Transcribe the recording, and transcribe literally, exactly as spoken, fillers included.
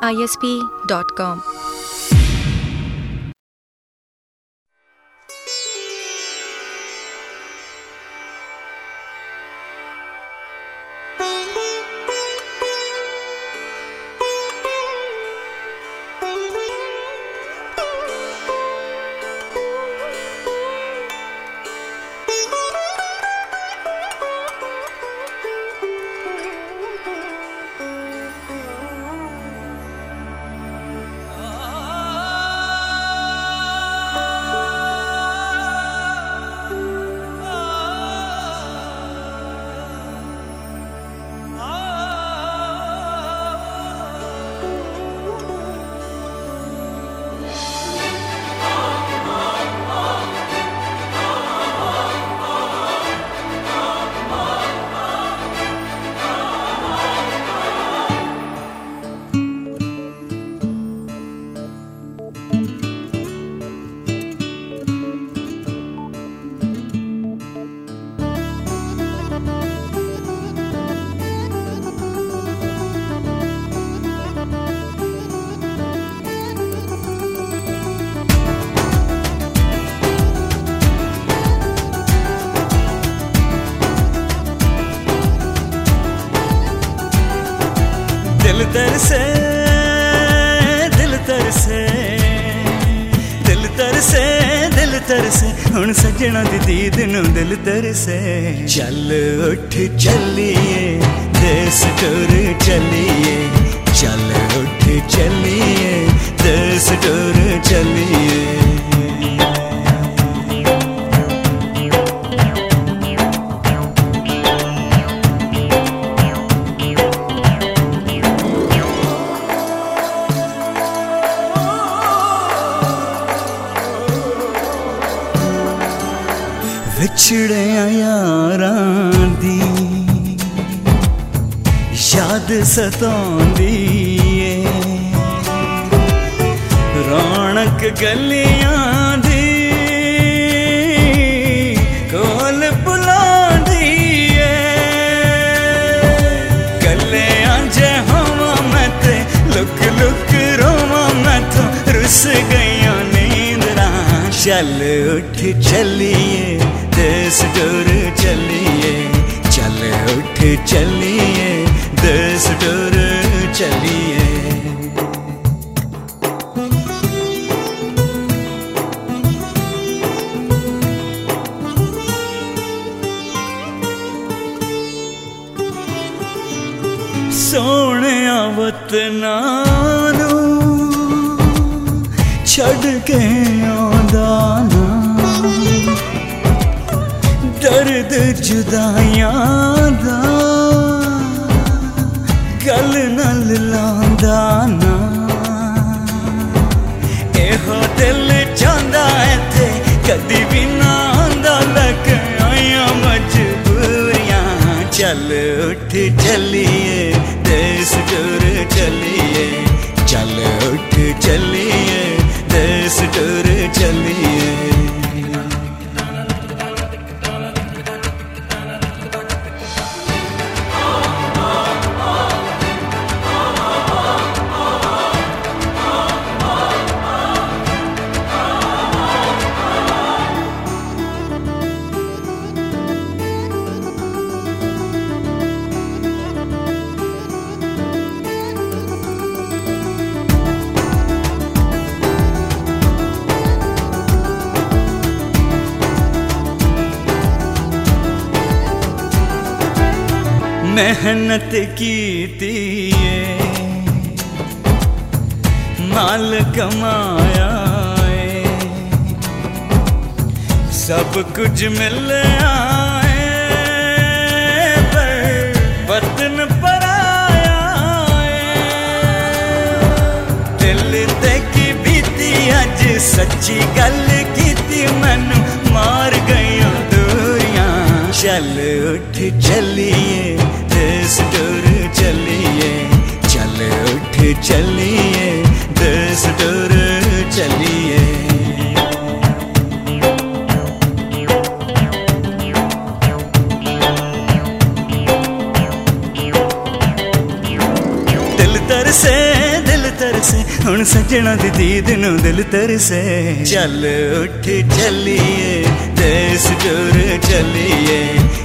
आई S P dot com. दिल तरसे दिल तरसे दिल तरसे दिल तरसे हुण सजना दी दीद नूं दिल तरसे। चल उठ चलिए देस टुर चलिए, चल उठ चलिए देस टुर चलिए। विछड़िया यारां दी याद सताउंदी ए, रौनक गलियां दी कोल बुलांदी ए। गलियां जे होवां मैं ते लुक लुक रोवां मैं तो रुस गईयां नींदरां। चल उठ चलिए देस टुर चलिए, चल उठ चलिए देस टुर चलिए। सोने वतना नूं छड़ के आंदा ना, दर्द जुदाइयां दा गल नाल लांदा ना। एहो दिल चांदा इत्थे कदी भी ना आंदा, लग आइयां मजबूरियां। चल उठ चलिए देस टुर चलिए, चल उठ चलिए देस टुर चलिए। मेहनत कीती माल कमाया है, सब कुछ मिल आए पर वतन पराया है। दिल ते की बीती अज सच्ची गल कीती मैनू मार गईयां दूरियां। चल उठ चलिए देस टुर चलिए, चल उठ चलिए देस टुर चलिए। दिल तरसे दिल हुण सजना दी दीद नू दिल तरसे। चल उठ चलिए देस टुर चलिए,